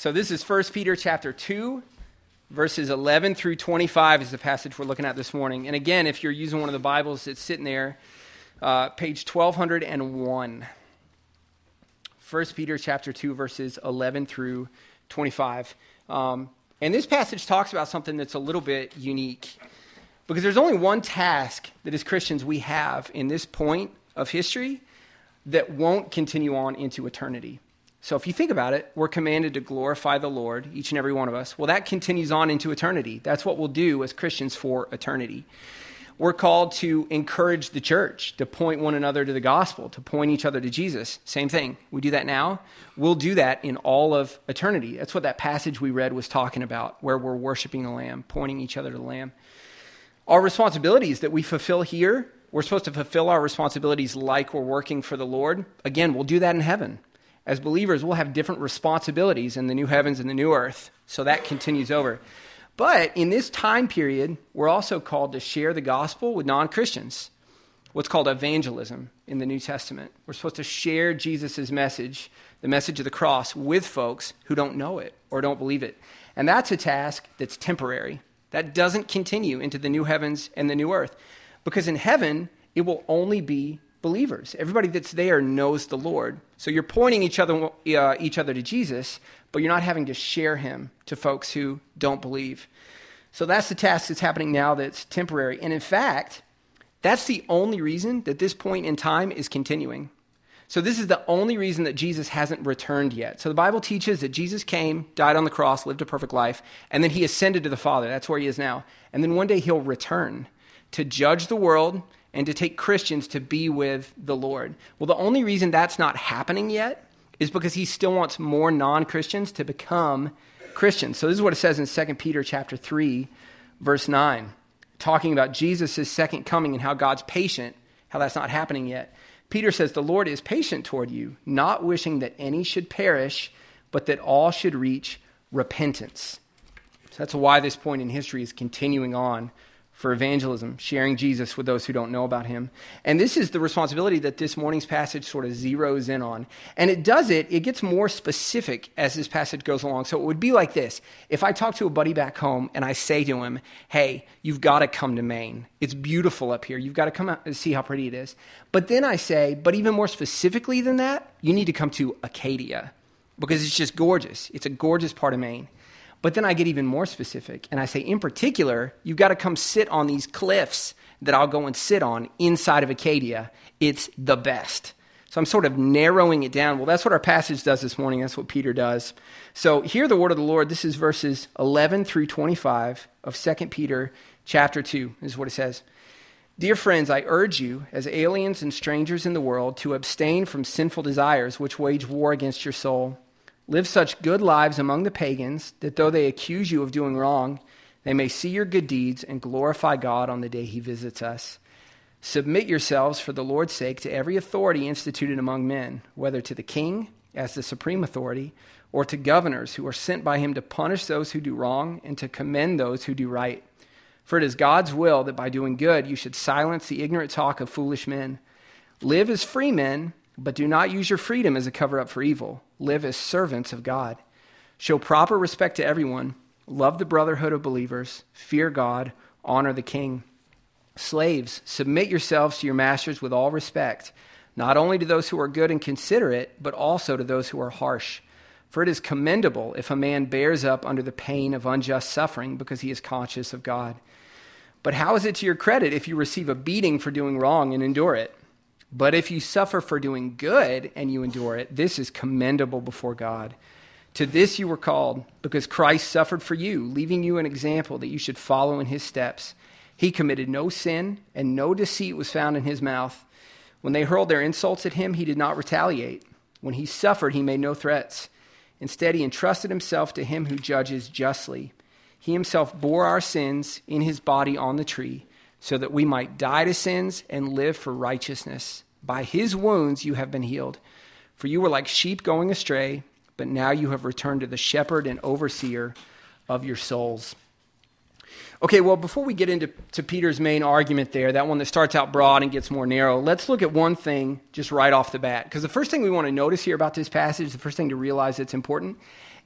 So this is 1 Peter chapter 2, verses 11 through 25 is the passage we're looking at this morning. And again, if you're using one of the Bibles that's sitting there, page 1201. 1 Peter chapter 2, verses 11 through 25. And this passage talks about something that's a little bit unique. Because there's only one task that as Christians we have in this point of history that won't continue on into eternity. So if you think about it, we're commanded to glorify the Lord, each and every one of us. Well, that continues on into eternity. That's what we'll do as Christians for eternity. We're called to encourage the church, to point one another to the gospel, to point each other to Jesus. Same thing. We do that now. We'll do that in all of eternity. That's what that passage we read was talking about, where we're worshiping the Lamb, pointing each other to the Lamb. Our responsibilities that we fulfill here, we're supposed to fulfill our responsibilities like we're working for the Lord. Again, we'll do that in heaven. As believers, we'll have different responsibilities in the new heavens and the new earth. So that continues over. But in this time period, we're also called to share the gospel with non-Christians. What's called evangelism in the New Testament. We're supposed to share Jesus' message, the message of the cross, with folks who don't know it or don't believe it. And that's a task that's temporary. That doesn't continue into the new heavens and the new earth. Because in heaven, it will only be believers. Everybody that's there knows the Lord. So you're pointing each other to Jesus, but you're not having to share him to folks who don't believe. So that's the task that's happening now that's temporary. And in fact, that's the only reason that this point in time is continuing. So this is the only reason that Jesus hasn't returned yet. So the Bible teaches that Jesus came, died on the cross, lived a perfect life, and then he ascended to the Father. That's where he is now. And then one day he'll return to judge the world and to take Christians to be with the Lord. Well, the only reason that's not happening yet is because he still wants more non-Christians to become Christians. So this is what it says in 2 Peter chapter 3, verse 9, talking about Jesus' second coming and how God's patient, how that's not happening yet. Peter says, the Lord is patient toward you, not wishing that any should perish, but that all should reach repentance. So that's why this point in history is continuing on for evangelism, sharing Jesus with those who don't know about him. And this is the responsibility that this morning's passage sort of zeroes in on. And it gets more specific as this passage goes along. So it would be like this. If I talk to a buddy back home and I say to him, hey, you've got to come to Maine. It's beautiful up here. You've got to come out and see how pretty it is. But then I say, but even more specifically than that, you need to come to Acadia because it's just gorgeous. It's a gorgeous part of Maine. But then I get even more specific, and I say, in particular, you've got to come sit on these cliffs that I'll go and sit on inside of Acadia. It's the best. So I'm sort of narrowing it down. Well, that's what our passage does this morning. That's what Peter does. So hear the word of the Lord. This is verses 11 through 25 of 2 Peter chapter 2. This is what it says. Dear friends, I urge you, as aliens and strangers in the world, to abstain from sinful desires which wage war against your soul. Live such good lives among the pagans that though they accuse you of doing wrong, they may see your good deeds and glorify God on the day he visits us. Submit yourselves for the Lord's sake to every authority instituted among men, whether to the king as the supreme authority, or to governors who are sent by him to punish those who do wrong and to commend those who do right. For it is God's will that by doing good you should silence the ignorant talk of foolish men. Live as free men, but do not use your freedom as a cover-up for evil. Live as servants of God. Show proper respect to everyone. Love the brotherhood of believers. Fear God. Honor the king. Slaves, submit yourselves to your masters with all respect, not only to those who are good and considerate, but also to those who are harsh. For it is commendable if a man bears up under the pain of unjust suffering because he is conscious of God. But how is it to your credit if you receive a beating for doing wrong and endure it? But if you suffer for doing good and you endure it, this is commendable before God. To this you were called, because Christ suffered for you, leaving you an example that you should follow in his steps. He committed no sin, and no deceit was found in his mouth. When they hurled their insults at him, he did not retaliate. When he suffered, he made no threats. Instead, he entrusted himself to him who judges justly. He himself bore our sins in his body on the tree, so that we might die to sins and live for righteousness. By his wounds you have been healed. For you were like sheep going astray, but now you have returned to the shepherd and overseer of your souls. Okay, well, before we get into Peter's main argument there, that one that starts out broad and gets more narrow, let's look at one thing just right off the bat. Because the first thing we want to notice here about this passage, the first thing to realize that's important,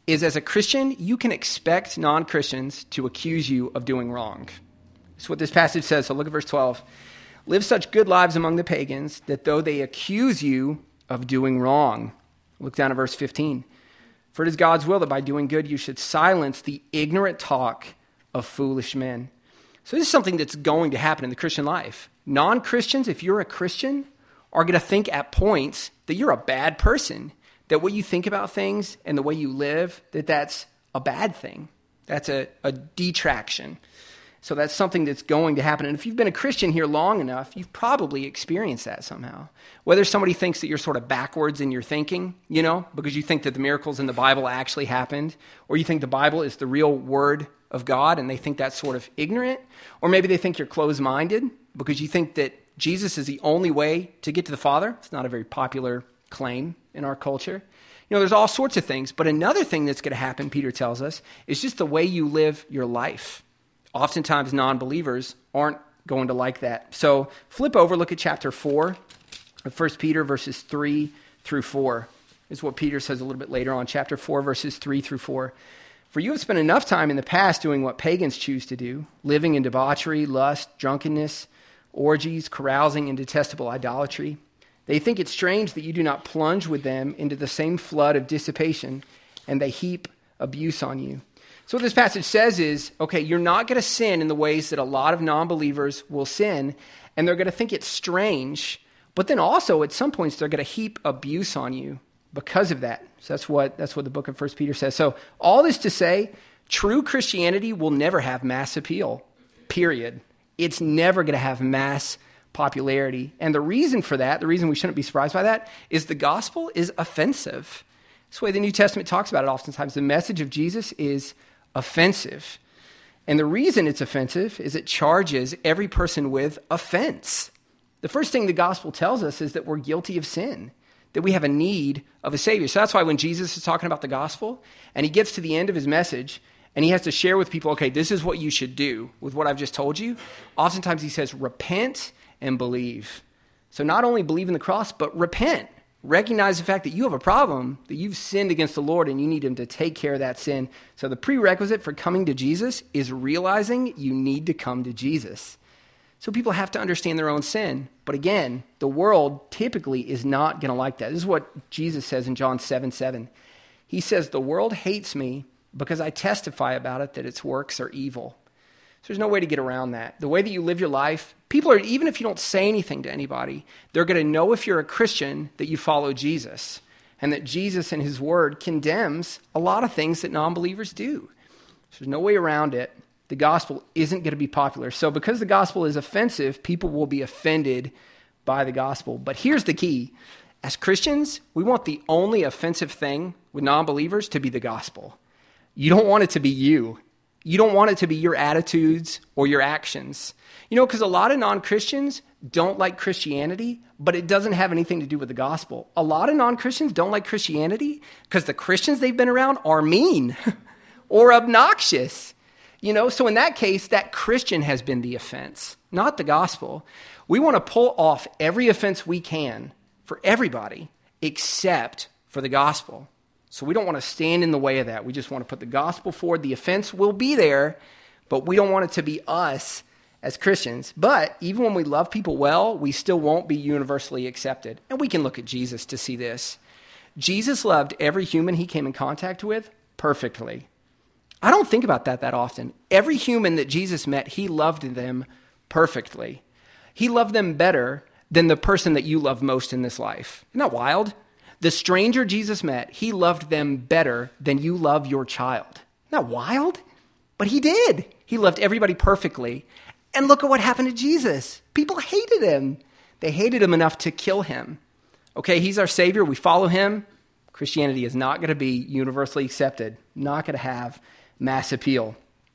is as a Christian, you can expect non-Christians to accuse you of doing wrong. That's what this passage says. So look at verse 12. Live such good lives among the pagans that though they accuse you of doing wrong. Look down at verse 15. For it is God's will that by doing good you should silence the ignorant talk of foolish men. So this is something that's going to happen in the Christian life. Non-Christians, if you're a Christian, are going to think at points that you're a bad person, that what you think about things and the way you live, that's a bad thing. That's a detraction. So that's something that's going to happen. And if you've been a Christian here long enough, you've probably experienced that somehow. Whether somebody thinks that you're sort of backwards in your thinking, because you think that the miracles in the Bible actually happened, or you think the Bible is the real word of God and they think that's sort of ignorant, or maybe they think you're closed-minded because you think that Jesus is the only way to get to the Father. It's not a very popular claim in our culture. There's all sorts of things, but another thing that's going to happen, Peter tells us, is just the way you live your life. Oftentimes, non-believers aren't going to like that. So flip over, look at chapter 4 of 1 Peter, verses 3 through 4. This is what Peter says a little bit later on, chapter 4, verses 3 through 4. For you have spent enough time in the past doing what pagans choose to do, living in debauchery, lust, drunkenness, orgies, carousing, and detestable idolatry. They think it strange that you do not plunge with them into the same flood of dissipation, and they heap abuse on you. So what this passage says is, okay, you're not going to sin in the ways that a lot of non-believers will sin, and they're going to think it's strange, but then also at some points they're going to heap abuse on you because of that. So that's what the book of 1 Peter says. So all this to say, true Christianity will never have mass appeal, period. It's never going to have mass popularity. And the reason for that, the reason we shouldn't be surprised by that, is the gospel is offensive. That's the way the New Testament talks about it oftentimes. The message of Jesus is offensive. And the reason it's offensive is it charges every person with offense. The first thing the gospel tells us is that we're guilty of sin, that we have a need of a Savior. So that's why when Jesus is talking about the gospel and he gets to the end of his message and he has to share with people, okay, this is what you should do with what I've just told you, oftentimes he says, repent and believe. So not only believe in the cross, but repent. Recognize the fact that you have a problem, that you've sinned against the Lord and you need him to take care of that sin. So the prerequisite for coming to Jesus is realizing you need to come to Jesus. So people have to understand their own sin. But again, the world typically is not going to like that. This is what Jesus says in John 7:7. He says, the world hates me because I testify about it that its works are evil. So there's no way to get around that. The way that you live your life, people are, even if you don't say anything to anybody, they're going to know if you're a Christian that you follow Jesus and that Jesus and his word condemns a lot of things that non-believers do. So there's no way around it. The gospel isn't going to be popular. So because the gospel is offensive, people will be offended by the gospel. But here's the key. As Christians, we want the only offensive thing with non-believers to be the gospel. You don't want it to be you. You don't want it to be your attitudes or your actions. Because a lot of non-Christians don't like Christianity, but it doesn't have anything to do with the gospel. A lot of non-Christians don't like Christianity because the Christians they've been around are mean or obnoxious. So in that case, that Christian has been the offense, not the gospel. We want to pull off every offense we can for everybody except for the gospel. So we don't want to stand in the way of that. We just want to put the gospel forward. The offense will be there, but we don't want it to be us as Christians. But even when we love people well, we still won't be universally accepted. And we can look at Jesus to see this. Jesus loved every human he came in contact with perfectly. I don't think about that often. Every human that Jesus met, he loved them perfectly. He loved them better than the person that you love most in this life. Isn't that wild? The stranger Jesus met, he loved them better than you love your child. Isn't that wild? But he did. He loved everybody perfectly. And look at what happened to Jesus. People hated him. They hated him enough to kill him. Okay, he's our Savior. We follow him. Christianity is not going to be universally accepted. Not going to have mass appeal.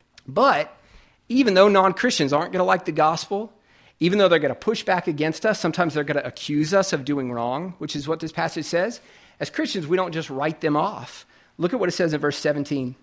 But even though non-Christians aren't going to like the gospel, even though they're going to push back against us, sometimes they're going to accuse us of doing wrong, which is what this passage says. As Christians, we don't just write them off. Look at what it says in verse 17.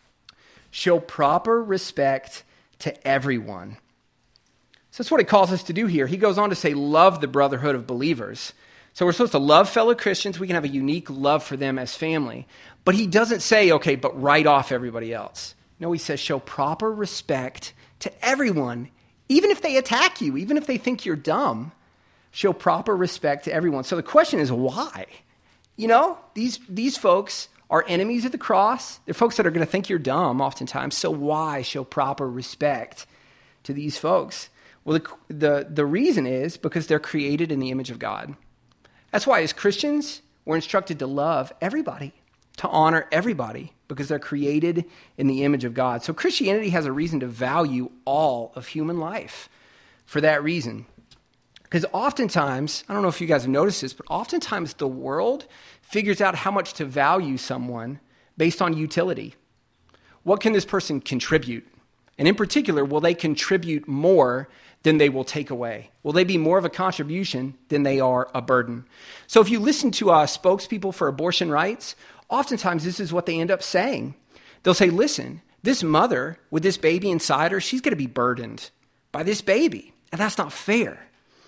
Show proper respect to everyone. So that's what he calls us to do here. He goes on to say, love the brotherhood of believers. So we're supposed to love fellow Christians. We can have a unique love for them as family. But he doesn't say, okay, but write off everybody else. No, he says show proper respect to everyone, even if they attack you, even if they think you're dumb. Show proper respect to everyone. So the question is, why? You know, these folks are enemies of the cross. They're folks that are going to think you're dumb oftentimes. So why show proper respect to these folks? Well, the reason is because they're created in the image of God. That's why as Christians, we're instructed to love everybody, to honor everybody, because they're created in the image of God. So Christianity has a reason to value all of human life for that reason. Because oftentimes, I don't know if you guys have noticed this, but oftentimes the world figures out how much to value someone based on utility. What can this person contribute? And in particular, will they contribute more than they will take away? Will they be more of a contribution than they are a burden? So if you listen to spokespeople for abortion rights, oftentimes this is what they end up saying. They'll say, listen, this mother with this baby inside her, she's going to be burdened by this baby, and that's not fair.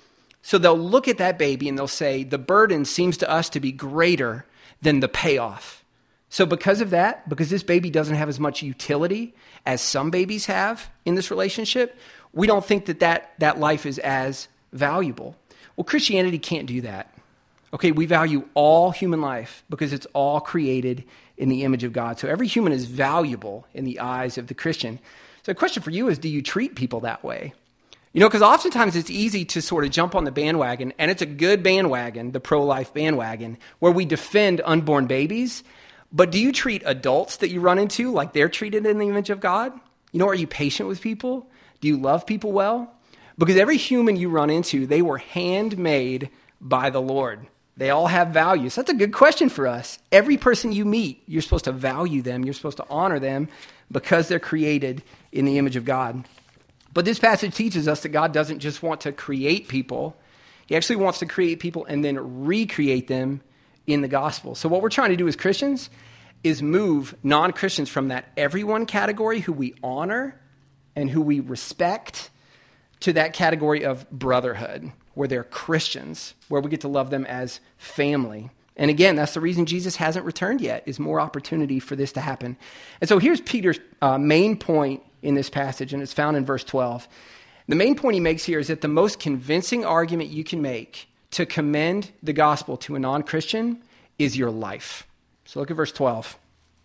So they'll look at that baby and they'll say, the burden seems to us to be greater than the payoff. So because of that, because this baby doesn't have as much utility as some babies have in this relationship, we don't think that life is as valuable. Well, Christianity can't do that. Okay, we value all human life because it's all created in the image of God. So every human is valuable in the eyes of the Christian. So the question for you is, do you treat people that way? You know, because oftentimes it's easy to sort of jump on the bandwagon, and it's a good bandwagon, the pro-life bandwagon, where we defend unborn babies. But do you treat adults that you run into like they're treated in the image of God? You know, are you patient with people? Do you love people well? Because every human you run into, they were handmade by the Lord. They all have values. That's a good question for us. Every person you meet, you're supposed to value them. You're supposed to honor them because they're created in the image of God. But this passage teaches us that God doesn't just want to create people. He actually wants to create people and then recreate them in the gospel. So what we're trying to do as Christians is move non-Christians from that everyone category who we honor and who we respect to that category of brotherhood, where they're Christians, where we get to love them as family. And again, that's the reason Jesus hasn't returned yet, is more opportunity for this to happen. And so here's Peter's main point in this passage, and it's found in verse 12. The main point he makes here is that the most convincing argument you can make to commend the gospel to a non-Christian is your life. So look at verse 12.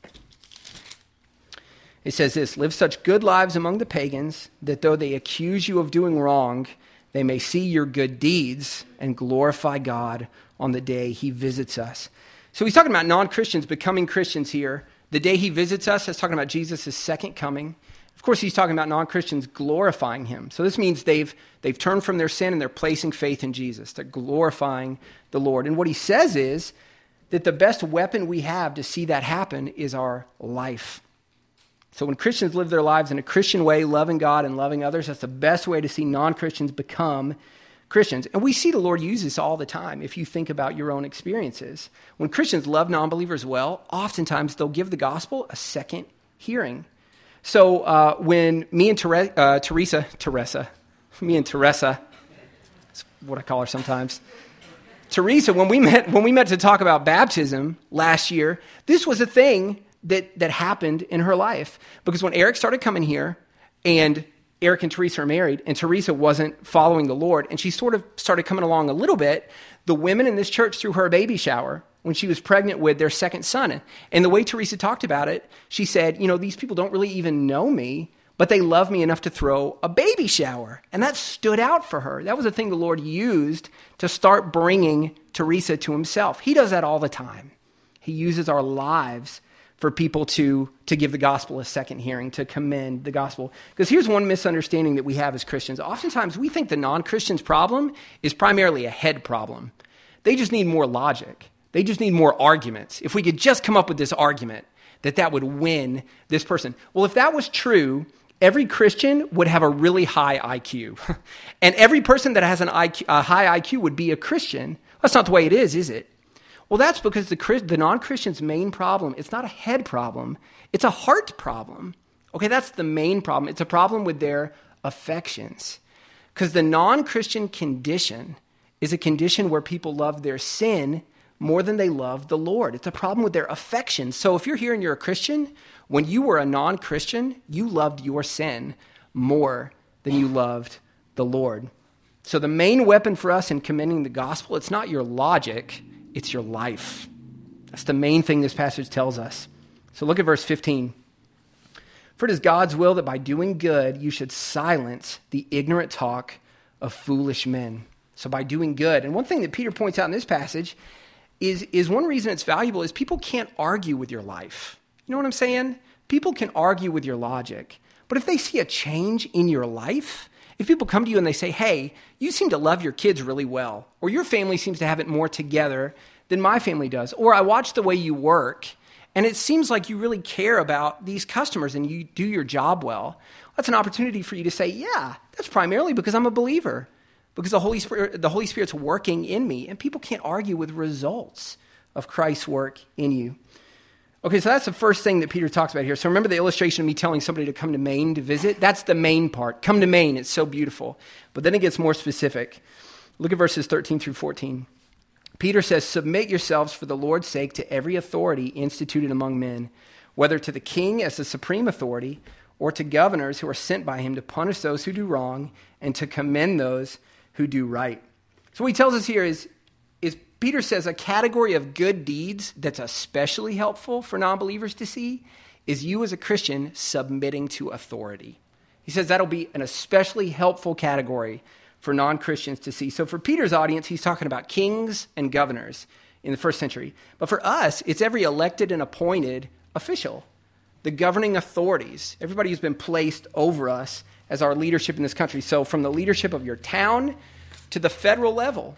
It says this, live such good lives among the pagans that though they accuse you of doing wrong, they may see your good deeds and glorify God on the day he visits us. So he's talking about non-Christians becoming Christians here. The day he visits us, he's talking about Jesus' second coming. Of course, he's talking about non-Christians glorifying him. So this means they've turned from their sin and they're placing faith in Jesus. They're glorifying the Lord. And what he says is that the best weapon we have to see that happen is our life. So when Christians live their lives in a Christian way, loving God and loving others, that's the best way to see non-Christians become Christians. And we see the Lord use this all the time if you think about your own experiences. When Christians love non-believers well, oftentimes they'll give the gospel a second hearing. So when me and Teresa, that's what I call her sometimes, Teresa, when we met to talk about baptism last year, this was a thing that happened in her life. Because when Eric started coming here, and Eric and Teresa are married, and Teresa wasn't following the Lord, and she sort of started coming along a little bit, the women in this church threw her a baby shower when she was pregnant with their second son. And the way Teresa talked about it, she said, you know, these people don't really even know me, but they love me enough to throw a baby shower. And that stood out for her. That was a thing the Lord used to start bringing Teresa to himself. He does that all the time. He uses our lives for people to give the gospel a second hearing, to commend the gospel. Because here's one misunderstanding that we have as Christians. Oftentimes we think the non-Christian's problem is primarily a head problem. They just need more logic. They just need more arguments. If we could just come up with this argument, that would win this person. Well, if that was true, every Christian would have a really high IQ. And every person that has a high IQ would be a Christian. That's not the way it is it? Well, that's because the non-Christian's main problem, it's not a head problem, it's a heart problem. Okay, that's the main problem. It's a problem with their affections. Because the non-Christian condition is a condition where people love their sin more than they love the Lord. It's a problem with their affection. So if you're here and you're a Christian, when you were a non-Christian, you loved your sin more than you loved the Lord. So the main weapon for us in commending the gospel, it's not your logic, it's your life. That's the main thing this passage tells us. So look at verse 15. For it is God's will that by doing good, you should silence the ignorant talk of foolish men. So by doing good. And one thing that Peter points out in this passage is one reason it's valuable is people can't argue with your life. You know what I'm saying? People can argue with your logic. But if they see a change in your life, if people come to you and they say, hey, you seem to love your kids really well, or your family seems to have it more together than my family does, or I watch the way you work, and it seems like you really care about these customers and you do your job well, that's an opportunity for you to say, yeah, that's primarily because I'm a believer, because the Holy Spirit's working in me, and people can't argue with results of Christ's work in you. Okay, so that's the first thing that Peter talks about here. So remember the illustration of me telling somebody to come to Maine to visit? That's the main part. Come to Maine. It's so beautiful. But then it gets more specific. Look at verses 13 through 14. Peter says, submit yourselves for the Lord's sake to every authority instituted among men, whether to the king as the supreme authority or to governors who are sent by him to punish those who do wrong and to commend those who do right. So what he tells us here is Peter says a category of good deeds that's especially helpful for non-believers to see is you as a Christian submitting to authority. He says that'll be an especially helpful category for non-Christians to see. So for Peter's audience, he's talking about kings and governors in the first century. But for us, it's every elected and appointed official, the governing authorities, everybody who's been placed over us as our leadership in this country. So from the leadership of your town to the federal level,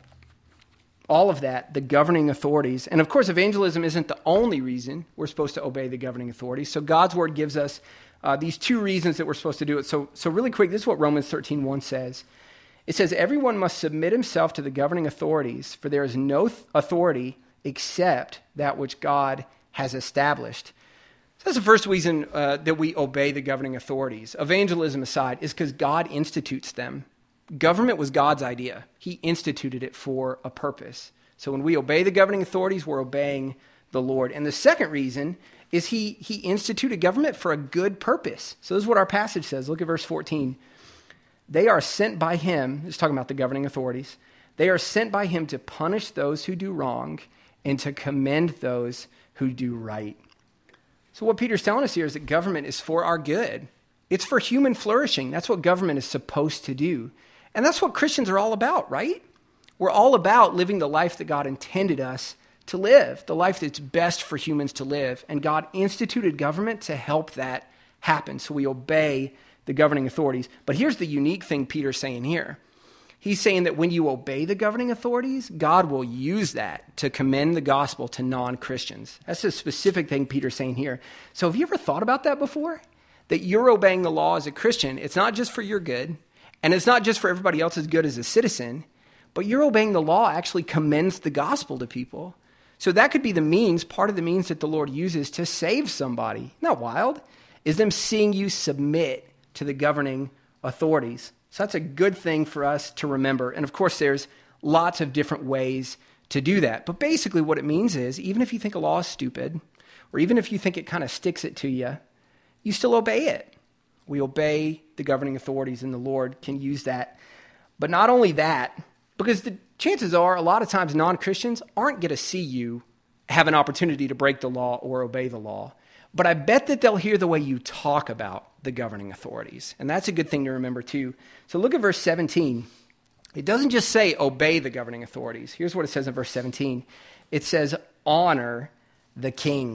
all of that, the governing authorities. And of course, evangelism isn't the only reason we're supposed to obey the governing authorities. So God's word gives us these two reasons that we're supposed to do it. So really quick, this is what Romans 13:1 says. It says, everyone must submit himself to the governing authorities, for there is no authority except that which God has established. So that's the first reason that we obey the governing authorities, evangelism aside, is because God institutes them. Government was God's idea. He instituted it for a purpose. So when we obey the governing authorities, we're obeying the Lord. And the second reason is he instituted government for a good purpose. So this is what our passage says. Look at verse 14. They are sent by him, it's talking about the governing authorities, they are sent by him to punish those who do wrong and to commend those who do right. So what Peter's telling us here is that government is for our good. It's for human flourishing. That's what government is supposed to do. And that's what Christians are all about, right? We're all about living the life that God intended us to live, the life that's best for humans to live. And God instituted government to help that happen. So we obey the governing authorities. But here's the unique thing Peter's saying here. He's saying that when you obey the governing authorities, God will use that to commend the gospel to non-Christians. That's a specific thing Peter's saying here. So have you ever thought about that before? That you're obeying the law as a Christian. It's not just for your good, and it's not just for everybody else's good as a citizen, but you're obeying the law actually commends the gospel to people. So that could be the means, part of the means that the Lord uses to save somebody. Isn't that wild? Is them seeing you submit to the governing authorities. So that's a good thing for us to remember. And of course, there's lots of different ways to do that. But basically what it means is, even if you think a law is stupid, or even if you think it kind of sticks it to you, you still obey it. We obey the governing authorities, and the Lord can use that. But not only that, because the chances are a lot of times non-Christians aren't going to see you have an opportunity to break the law or obey the law. But I bet that they'll hear the way you talk about the governing authorities. And that's a good thing to remember too. So look at verse 17. It doesn't just say obey the governing authorities. Here's what it says in verse 17. It says honor the king.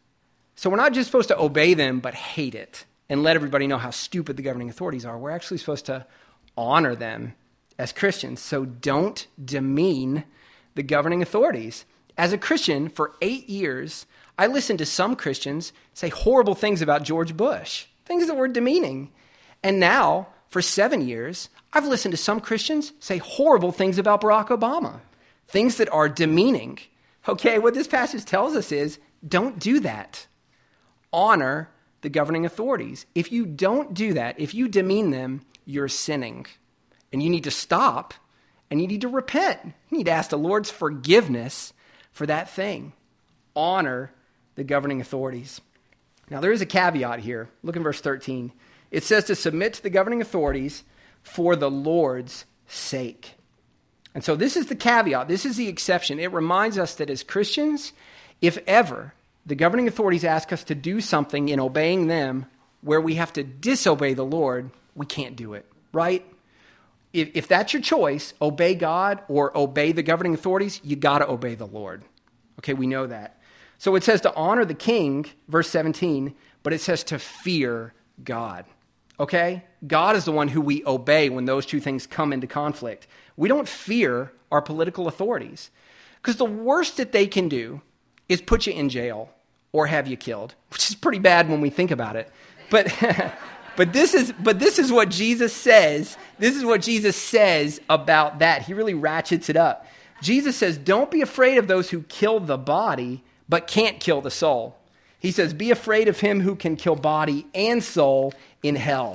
So we're not just supposed to obey them, but hate it and let everybody know how stupid the governing authorities are. We're actually supposed to honor them as Christians. So don't demean the governing authorities. As a Christian, for 8 years, I listened to some Christians say horrible things about George Bush, things that were demeaning. And now, for 7 years, I've listened to some Christians say horrible things about Barack Obama, things that are demeaning. Okay, what this passage tells us is, don't do that. Honor the governing authorities. If you don't do that, if you demean them, you're sinning. And you need to stop and you need to repent. You need to ask the Lord's forgiveness for that thing. Honor the governing authorities. Now, there is a caveat here. Look in verse 13. It says to submit to the governing authorities for the Lord's sake. And so this is the caveat. This is the exception. It reminds us that as Christians, if ever the governing authorities ask us to do something in obeying them where we have to disobey the Lord, we can't do it, right? If that's your choice, obey God or obey the governing authorities, you got to obey the Lord. Okay, we know that. So it says to honor the king, verse 17, but it says to fear God. Okay? God is the one who we obey when those two things come into conflict. We don't fear our political authorities because the worst that they can do is put you in jail or have you killed, which is pretty bad when we think about it. But but this is what Jesus says. This is what Jesus says about that. He really ratchets it up. Jesus says, don't be afraid of those who kill the body, but can't kill the soul. He says, be afraid of him who can kill body and soul in hell.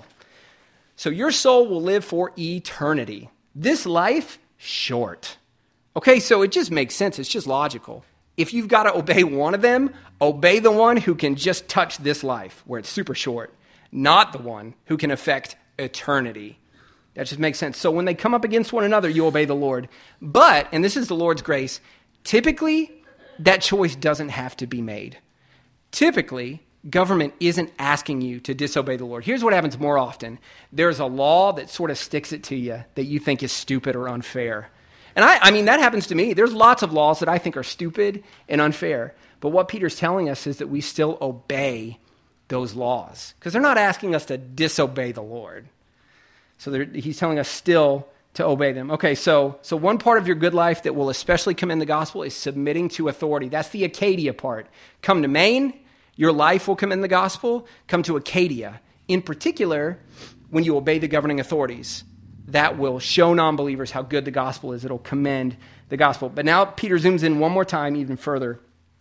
So your soul will live for eternity. This life, short. Okay, so it just makes sense. It's just logical. If you've got to obey one of them, obey the one who can just touch this life, where it's super short, not the one who can affect eternity. That just makes sense. So when they come up against one another, you obey the Lord. But, and this is the Lord's grace, typically that choice doesn't have to be made. Typically, government isn't asking you to disobey the Lord. Here's what happens more often. There's a law that sort of sticks it to you that you think is stupid or unfair. And I mean, that happens to me. There's lots of laws that I think are stupid and unfair. But what Peter's telling us is that we still obey those laws because they're not asking us to disobey the Lord. So he's telling us still to obey them. Okay, so one part of your good life that will especially come in the gospel is submitting to authority. That's the Acadia part. Come to Maine, your life will come in the gospel. Come to Acadia. In particular, when you obey the governing authorities, that will show non-believers how good the gospel is. It'll commend the gospel. But now Peter zooms in one more time, even further.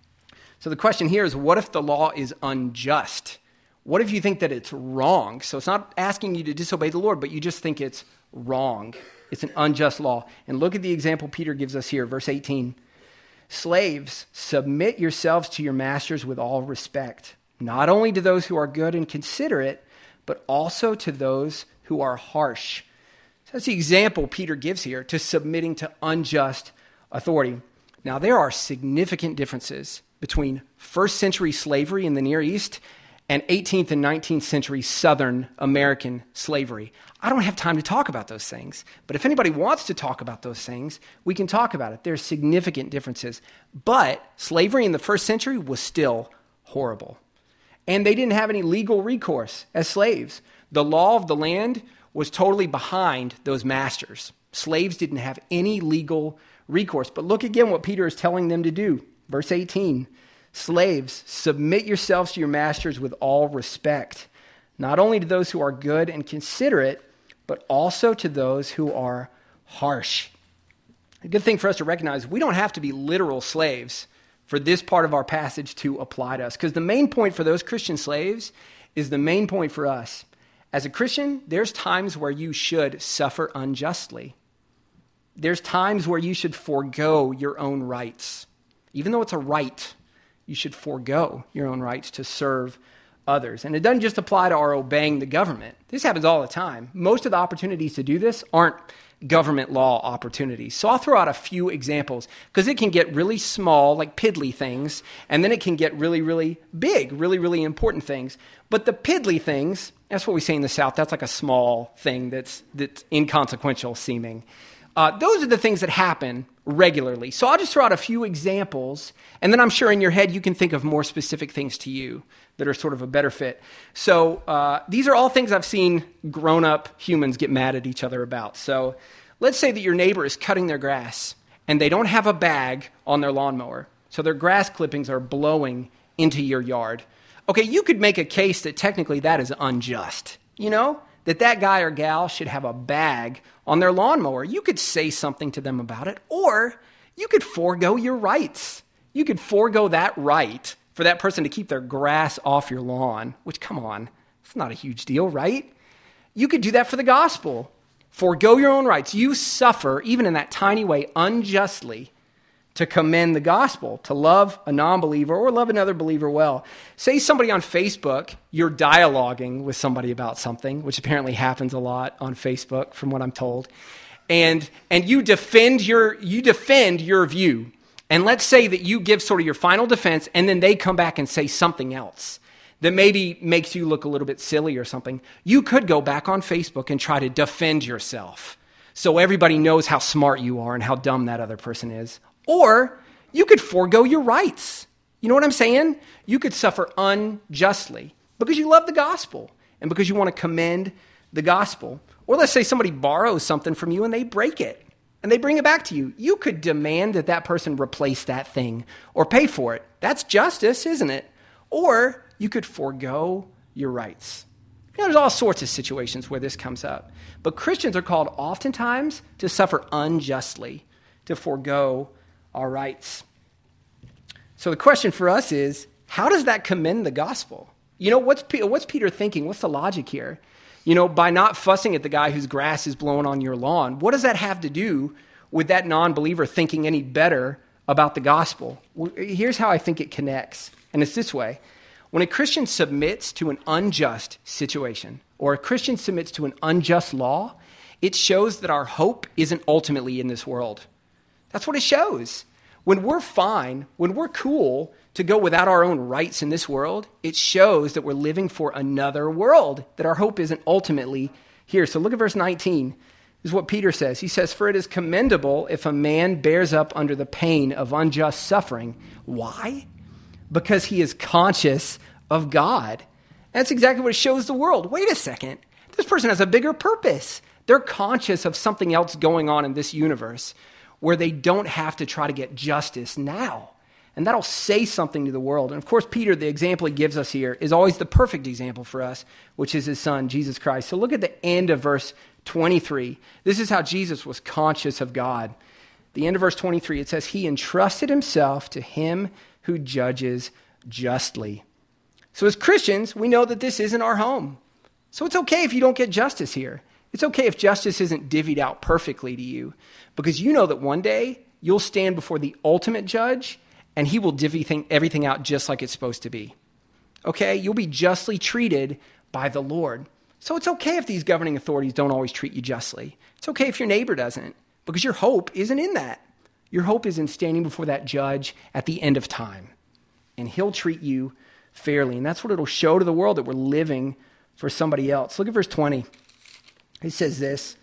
So the question here is, what if the law is unjust? What if you think that it's wrong? So it's not asking you to disobey the Lord, but you just think it's wrong. It's an unjust law. And look at the example Peter gives us here, verse 18. Slaves, submit yourselves to your masters with all respect, not only to those who are good and considerate, but also to those who are harsh. So that's the example Peter gives here to submitting to unjust authority. Now, there are significant differences between first century slavery in the Near East and 18th and 19th century Southern American slavery. I don't have time to talk about those things, but if anybody wants to talk about those things, we can talk about it. There's significant differences. But slavery in the first century was still horrible. And they didn't have any legal recourse as slaves. The law of the land was totally behind those masters. Slaves didn't have any legal recourse. But look again what Peter is telling them to do. Verse 18, slaves, submit yourselves to your masters with all respect, not only to those who are good and considerate, but also to those who are harsh. A good thing for us to recognize, we don't have to be literal slaves for this part of our passage to apply to us, because the main point for those Christian slaves is the main point for us. As a Christian, there's times where you should suffer unjustly. There's times where you should forego your own rights. Even though it's a right, you should forego your own rights to serve others. And it doesn't just apply to our obeying the government. This happens all the time. Most of the opportunities to do this aren't government law opportunities. So I'll throw out a few examples because it can get really small, like piddly things, and then it can get really, really big, really, really important things. But the piddly things, that's what we say in the South, that's like a small thing that's inconsequential seeming. Those are the things that happen regularly. So I'll just throw out a few examples, and then I'm sure in your head you can think of more specific things to you that are sort of a better fit. So these are all things I've seen grown-up humans get mad at each other about. So let's say that your neighbor is cutting their grass, and they don't have a bag on their lawnmower. So their grass clippings are blowing into your yard. Okay, you could make a case that technically that is unjust, you know? That guy or gal should have a bag on their lawnmower. You could say something to them about it, or you could forego your rights. You could forego that right for that person to keep their grass off your lawn, which, come on, it's not a huge deal, right? You could do that for the gospel. Forgo your own rights. You suffer, even in that tiny way, unjustly to commend the gospel, to love a non-believer or love another believer well. Say somebody on Facebook, you're dialoguing with somebody about something, which apparently happens a lot on Facebook from what I'm told, and you defend your view. And let's say that you give sort of your final defense, and then they come back and say something else that maybe makes you look a little bit silly or something. You could go back on Facebook and try to defend yourself so everybody knows how smart you are and how dumb that other person is. Or you could forego your rights. You know what I'm saying? You could suffer unjustly because you love the gospel and because you want to commend the gospel. Or let's say somebody borrows something from you and they break it and they bring it back to you. You could demand that that person replace that thing or pay for it. That's justice, isn't it? Or you could forego your rights. You know, there's all sorts of situations where this comes up. But Christians are called oftentimes to suffer unjustly, to forego our rights. So the question for us is, how does that commend the gospel? You know, what's Peter thinking? What's the logic here? You know, by not fussing at the guy whose grass is blowing on your lawn, what does that have to do with that non-believer thinking any better about the gospel? Well, here's how I think it connects, and it's this way. When a Christian submits to an unjust situation, or a Christian submits to an unjust law, it shows that our hope isn't ultimately in this world. That's what it shows. When we're fine, when we're cool to go without our own rights in this world, it shows that we're living for another world, that our hope isn't ultimately here. So look at verse 19. This is what Peter says. He says, "For it is commendable if a man bears up under the pain of unjust suffering." Why? Because he is conscious of God. That's exactly what it shows the world. Wait a second. This person has a bigger purpose. They're conscious of something else going on in this universe where they don't have to try to get justice now. And that'll say something to the world. And of course, Peter, the example he gives us here, is always the perfect example for us, which is his son, Jesus Christ. So look at the end of verse 23. This is how Jesus was conscious of God. The end of verse 23, it says, "He entrusted himself to him who judges justly." So as Christians, we know that this isn't our home. So it's okay if you don't get justice here. It's okay if justice isn't divvied out perfectly to you, because you know that one day you'll stand before the ultimate judge and he will divvy everything out just like it's supposed to be. Okay? You'll be justly treated by the Lord. So it's okay if these governing authorities don't always treat you justly. It's okay if your neighbor doesn't, because your hope isn't in that. Your hope is in standing before that judge at the end of time, and he'll treat you fairly. And that's what it'll show to the world, that we're living for somebody else. Look at verse 20. He says this,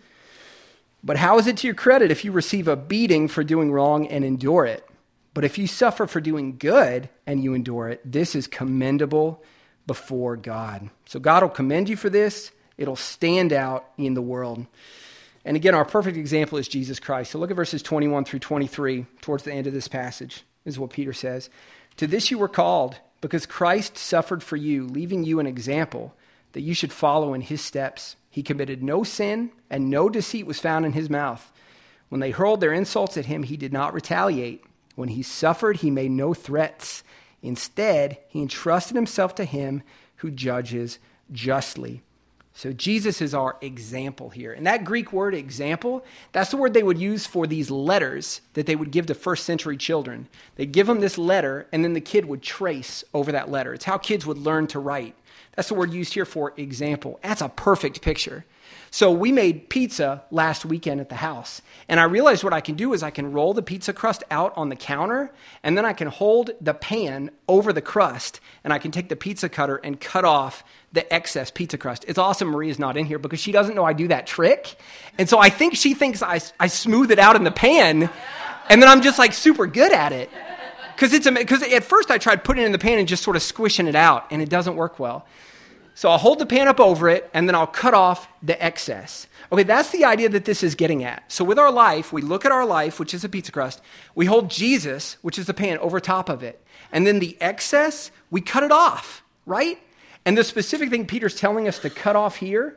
"But how is it to your credit if you receive a beating for doing wrong and endure it? But if you suffer for doing good and you endure it, this is commendable before God." So God will commend you for this. It'll stand out in the world. And again, our perfect example is Jesus Christ. So look at verses 21 through 23, towards the end of this passage. This is what Peter says. "To this you were called, because Christ suffered for you, leaving you an example that you should follow in his steps. He committed no sin, and no deceit was found in his mouth. When they hurled their insults at him, he did not retaliate. When he suffered, he made no threats. Instead, he entrusted himself to him who judges justly." So Jesus is our example here. And that Greek word example, that's the word they would use for these letters that they would give to first century children. They'd give them this letter, and then the kid would trace over that letter. It's how kids would learn to write. That's the word used here for example. That's a perfect picture. So we made pizza last weekend at the house. And I realized what I can do is I can roll the pizza crust out on the counter, and then I can hold the pan over the crust, and I can take the pizza cutter and cut off the excess pizza crust. It's awesome Maria's not in here because she doesn't know I do that trick. And so I think she thinks I smooth it out in the pan, and then I'm just like super good at it. Because at first I tried putting it in the pan and just sort of squishing it out, and it doesn't work well. So I'll hold the pan up over it, and then I'll cut off the excess. Okay, that's the idea that this is getting at. So with our life, we look at our life, which is a pizza crust. We hold Jesus, which is the pan, over top of it. And then the excess, we cut it off, right? And the specific thing Peter's telling us to cut off here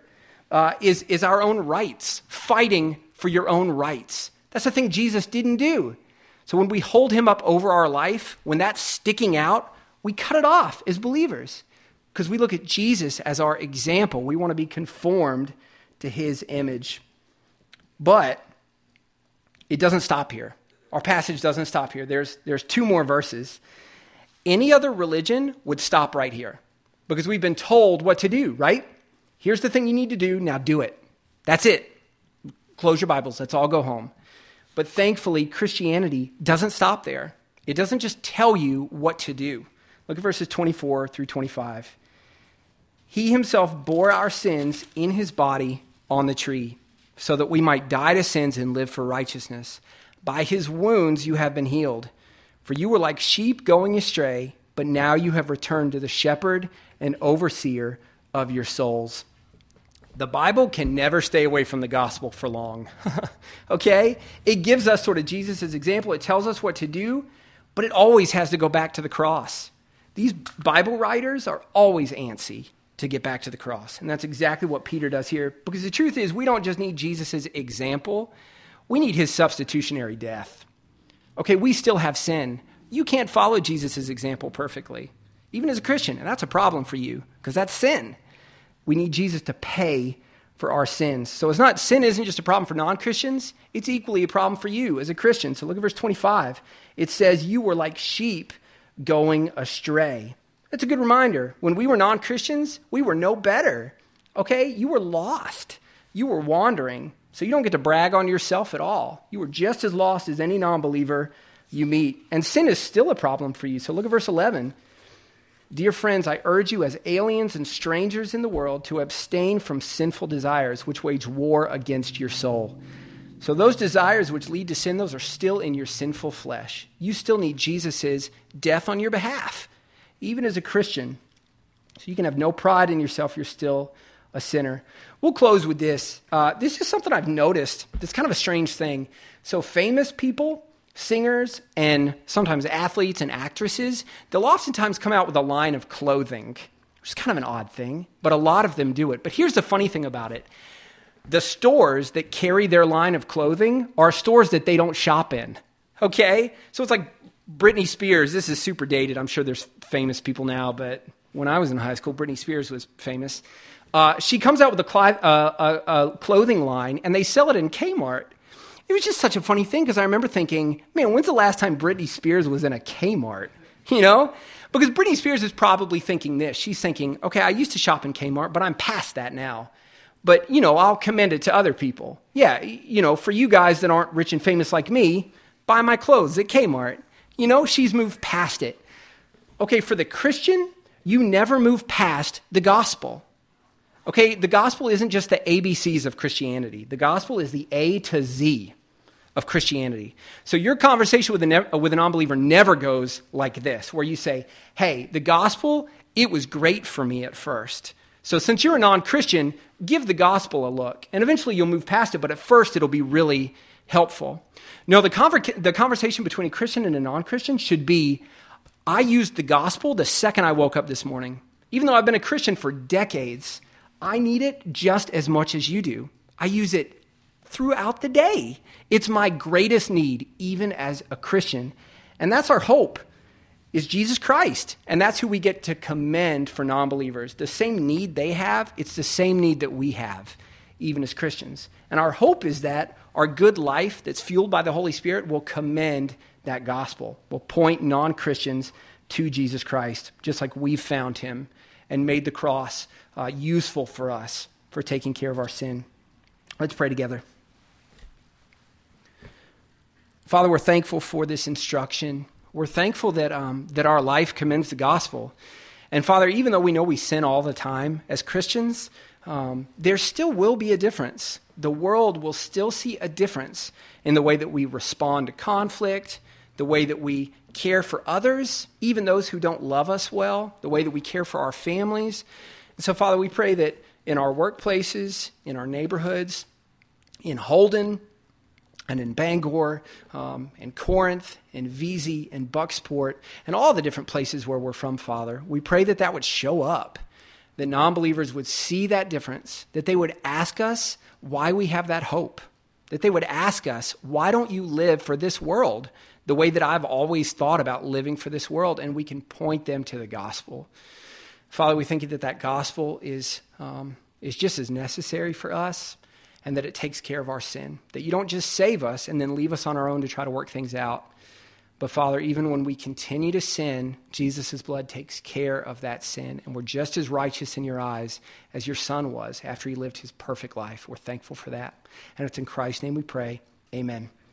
is our own rights, fighting for your own rights. That's the thing Jesus didn't do. So when we hold him up over our life, when that's sticking out, we cut it off as believers. Because we look at Jesus as our example. We want to be conformed to his image. But it doesn't stop here. Our passage doesn't stop here. There's 2 more verses. Any other religion would stop right here because we've been told what to do, right? Here's the thing you need to do. Now do it. That's it. Close your Bibles. Let's all go home. But thankfully, Christianity doesn't stop there. It doesn't just tell you what to do. Look at verses 24 through 25. He himself bore our sins in his body on the tree so that we might die to sins and live for righteousness. By his wounds you have been healed. For you were like sheep going astray, but now you have returned to the shepherd and overseer of your souls. The Bible can never stay away from the gospel for long, okay? It gives us sort of Jesus' example. It tells us what to do, but it always has to go back to the cross. These Bible writers are always antsy to get back to the cross, and that's exactly what Peter does here, because the truth is we don't just need Jesus' example, we need his substitutionary death. Okay, we still have sin. You can't follow Jesus' example perfectly, even as a Christian, and that's a problem for you, because that's sin. We need Jesus to pay for our sins. So sin isn't just a problem for non-Christians, it's equally a problem for you as a Christian. So look at verse 25. It says, you were like sheep going astray. That's a good reminder. When we were non-Christians, we were no better. Okay? You were lost. You were wandering. So you don't get to brag on yourself at all. You were just as lost as any non-believer you meet. And sin is still a problem for you. So look at verse 11. Dear friends, I urge you as aliens and strangers in the world to abstain from sinful desires which wage war against your soul. So those desires which lead to sin, those are still in your sinful flesh. You still need Jesus' death on your behalf, even as a Christian. So you can have no pride in yourself. You're still a sinner. We'll close with this. This is something I've noticed. It's kind of a strange thing. So famous people, singers, and sometimes athletes and actresses, they'll oftentimes come out with a line of clothing, which is kind of an odd thing, but a lot of them do it. But here's the funny thing about it. The stores that carry their line of clothing are stores that they don't shop in, okay? So it's like Britney Spears. This is super dated. I'm sure there's famous people now, but when I was in high school, Britney Spears was famous. She comes out with a clothing line, and they sell it in Kmart. It was just such a funny thing because I remember thinking, man, when's the last time Britney Spears was in a Kmart? You know? Because Britney Spears is probably thinking this. She's thinking, okay, I used to shop in Kmart, but I'm past that now. But, I'll commend it to other people. Yeah, for you guys that aren't rich and famous like me, buy my clothes at Kmart. She's moved past it. Okay, for the Christian, you never move past the gospel. Okay, the gospel isn't just the ABCs of Christianity. The gospel is the A to Z of Christianity. So your conversation with a non-believer never goes like this, where you say, hey, the gospel, it was great for me at first. So since you're a non-Christian, give the gospel a look. And eventually you'll move past it, but at first it'll be really helpful. No, the conversation between a Christian and a non-Christian should be, I used the gospel the second I woke up this morning. Even though I've been a Christian for decades, I need it just as much as you do. I use it throughout the day. It's my greatest need, even as a Christian. And that's our hope, is Jesus Christ. And that's who we get to commend for non-believers. The same need they have, it's the same need that we have, even as Christians. And our hope is that our good life that's fueled by the Holy Spirit will commend that gospel, will point non-Christians to Jesus Christ, just like we've found him and made the cross useful for us for taking care of our sin. Let's pray together. Father, we're thankful for this instruction. We're thankful that our life commends the gospel. And Father, even though we know we sin all the time as Christians, there still will be a difference. The world will still see a difference in the way that we respond to conflict, the way that we care for others, even those who don't love us well, the way that we care for our families. And so, Father, we pray that in our workplaces, in our neighborhoods, in Holden, and in Bangor, in Corinth, in Vesey, in Bucksport, and all the different places where we're from, Father, we pray that that would show up, that non-believers would see that difference, that they would ask us why we have that hope, that they would ask us, why don't you live for this world the way that I've always thought about living for this world, and we can point them to the gospel. Father, we thank you that that gospel is just as necessary for us. and that it takes care of our sin. That you don't just save us and then leave us on our own to try to work things out. But Father, even when we continue to sin, Jesus' blood takes care of that sin, and we're just as righteous in your eyes as your Son was after he lived his perfect life. We're thankful for that. And it's in Christ's name we pray. Amen.